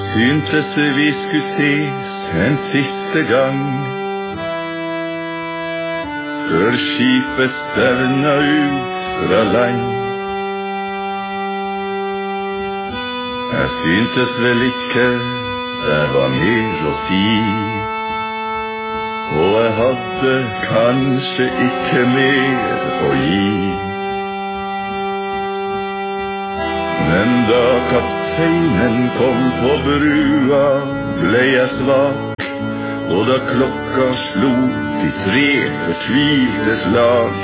Syntes vi skulle ses en siste gang, før skipet stevna ut fra land. Jeg syntes vel ikke det var mer å si, og jeg hadde kanskje ikke mer å gi. Men da kapteinen kom på brua, ble jeg svak, og da klokka slo de 3 fortvilte slag,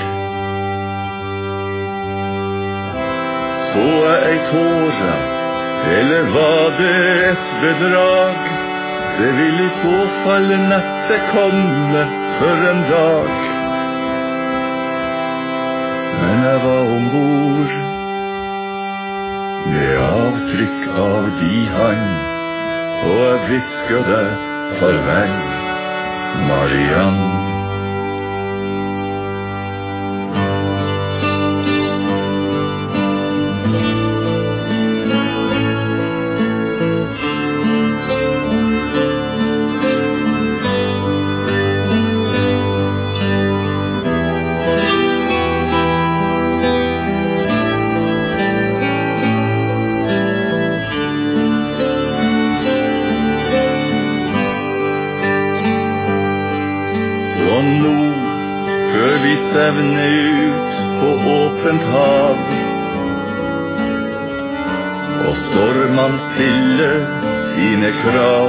så jeg ei tåre, eller var det et bedrag? Det vil i så fall neppe komme for en dag. Men jeg var ombord, med avtrykk av de hand, og jeg hvisket deg farvel, Marianne. Og nå, før vi stevner ut på åpent hav, og stormene stiller sine krav,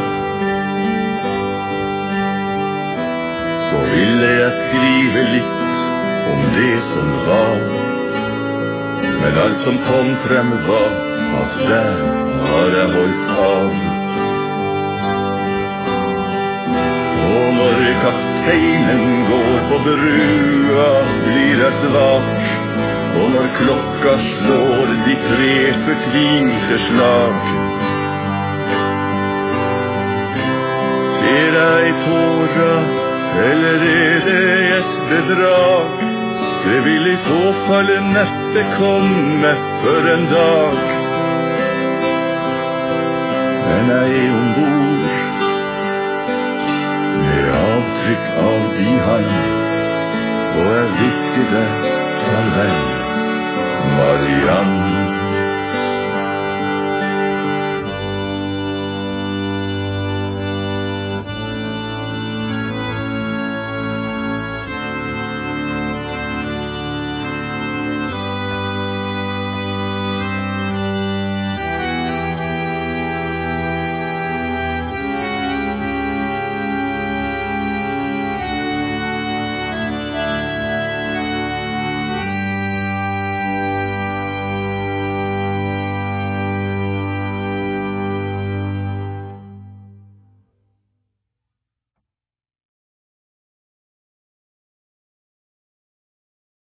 så ville jeg skrive litt om det som var. Men alt som kom frem var at det har jeg holdt av. Og når kapteinen går på brua, blir jeg svak, og når klokka slår de 3 fortvilte slag, ser jeg tåra, eller det et bedrag? Det vil i så fall neppe komme for en dag. Men jeg ombord, med avtrykk av de hand, og jeg hvisker deg farvel, Marianne.